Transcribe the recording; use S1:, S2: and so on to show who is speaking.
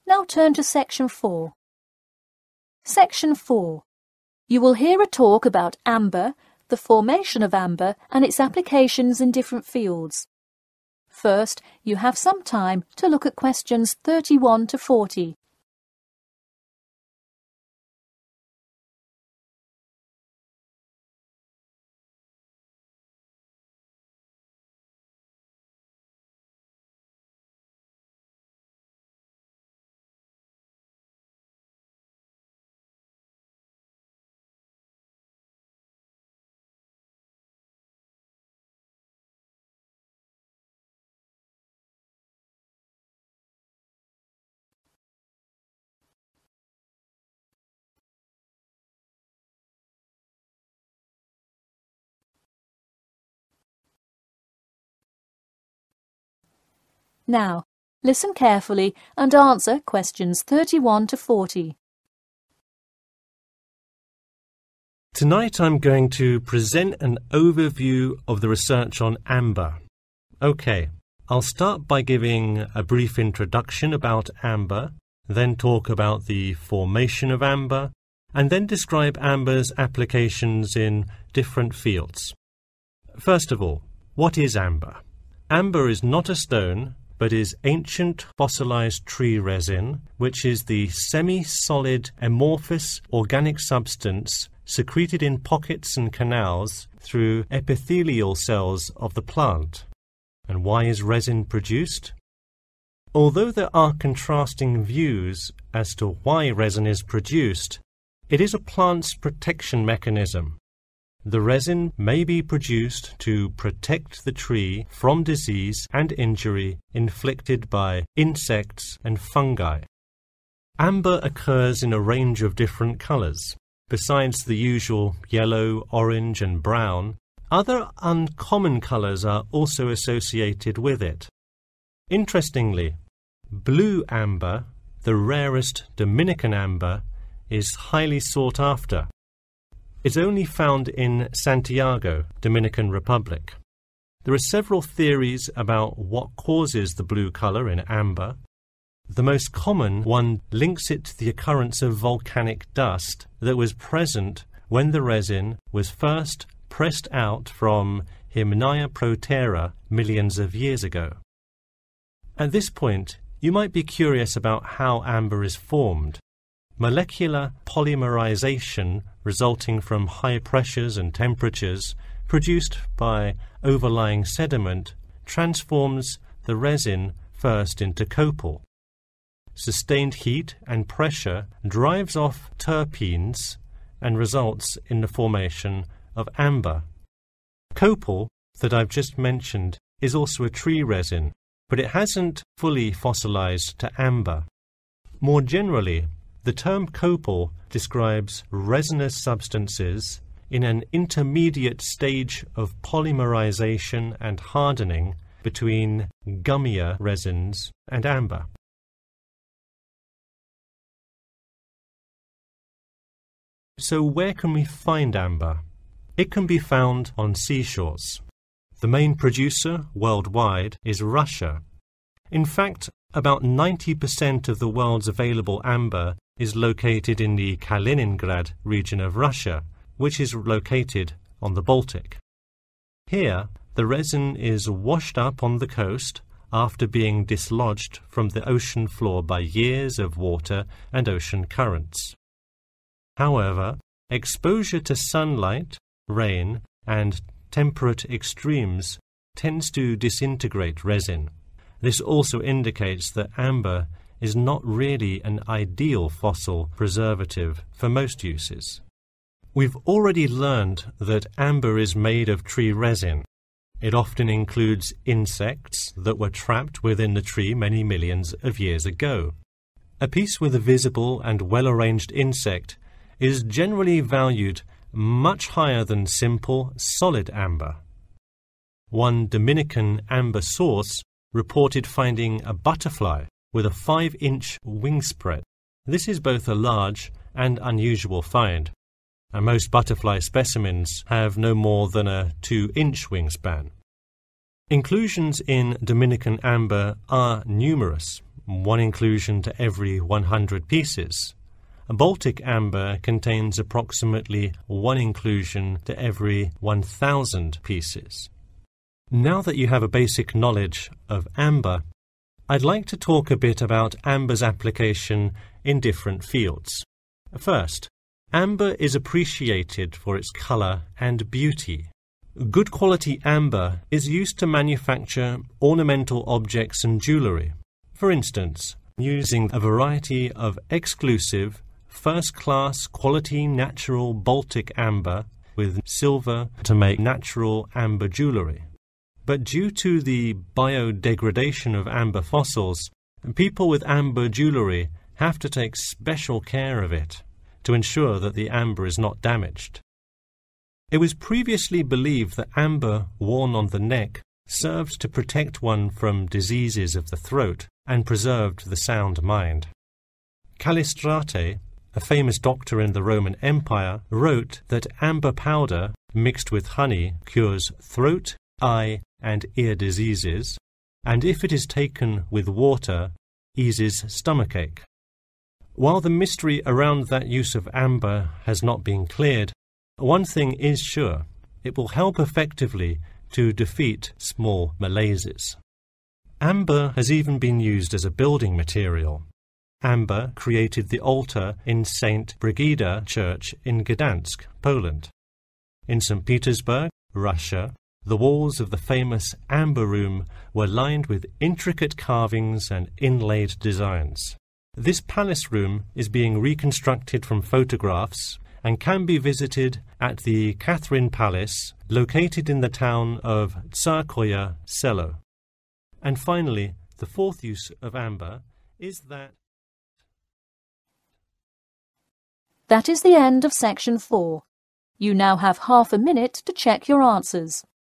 S1: Now turn to Section 4. Section 4. You will hear a talk about amber, the formation of amber and its applications in different fields. First, you have some time to look at questions 31 to 40. Now, listen carefully and answer questions 31 to 40.
S2: Tonight I'm going to present an overview of the research on amber. Okay, I'll start by giving a brief introduction about amber, then talk about the formation of amber, and then describe amber's applications in different fields. First of all, what is amber? Amber is not a stone, but is ancient fossilized tree resin, which is the semi-solid amorphous organic substance secreted in pockets and canals through epithelial cells of the plant. And why is resin produced? Although there are contrasting views as to why resin is produced, it is a plant's protection mechanism. The resin may be produced to protect the tree from disease and injury inflicted by insects and fungi. Amber occurs in a range of different colors. Besides the usual yellow, orange and brown, other uncommon colors are also associated with it. Interestingly, blue amber, the rarest Dominican amber, is highly sought after. It's only found in Santiago, Dominican Republic. There are several theories about what causes the blue color in amber. The most common one links it to the occurrence of volcanic dust that was present when the resin was first pressed out from Hymnaea protera millions of years ago. At this point, you might be curious about how amber is formed. Molecular polymerization resulting from high pressures and temperatures produced by overlying sediment transforms the resin first into copal. Sustained heat and pressure drives off terpenes and results in the formation of amber. Copal, that I've just mentioned, is also a tree resin, but it hasn't fully fossilized to amber. More generally, the term copal describes resinous substances in an intermediate stage of polymerization and hardening between gummier resins and amber. So where can we find amber? It can be found on seashores. The main producer worldwide is Russia. In fact, about 90% of the world's available amber is located in the Kaliningrad region of Russia, which is located on the Baltic. Here, the resin is washed up on the coast after being dislodged from the ocean floor by years of water and ocean currents. However, exposure to sunlight, rain, and temperate extremes tends to disintegrate resin. This also indicates that amber is not really an ideal fossil preservative for most uses. We've already learned that amber is made of tree resin. It often includes insects that were trapped within the tree many millions of years ago. A piece with a visible and well-arranged insect is generally valued much higher than simple, solid amber. One Dominican amber source reported finding a butterfly with a 5-inch wingspread. This is both a large and unusual find, and most butterfly specimens have no more than a 2-inch wingspan. Inclusions in Dominican amber are numerous, 1 inclusion to every 100 pieces. Baltic amber contains approximately 1 inclusion to every 1,000 pieces. Now that you have a basic knowledge of amber, I'd like to talk a bit about amber's application in different fields. First, amber is appreciated for its colour and beauty. Good quality amber is used to manufacture ornamental objects and jewellery. For instance, using a variety of exclusive, first-class quality natural Baltic amber with silver to make natural amber jewellery. But due to the biodegradation of amber fossils, people with amber jewellery have to take special care of it to ensure that the amber is not damaged. It was previously believed that amber worn on the neck served to protect one from diseases of the throat and preserved the sound mind. Callistrate, a famous doctor in the Roman Empire, wrote that amber powder mixed with honey cures throat, eye, and ear diseases, and if it is taken with water, eases stomachache. While the mystery around that use of amber has not been cleared, one thing is sure: it will help effectively to defeat small malaises. Amber has even been used as a building material. Amber created the altar in St. Brigida Church in Gdansk, Poland. In St. Petersburg, Russia, the walls of the famous Amber Room were lined with intricate carvings and inlaid designs. This palace room is being reconstructed from photographs and can be visited at the Catherine Palace, located in the town of Tsarskoye Selo. And finally, the fourth use of amber is that...
S1: That is the end of section 4. You now have half a minute to check your answers.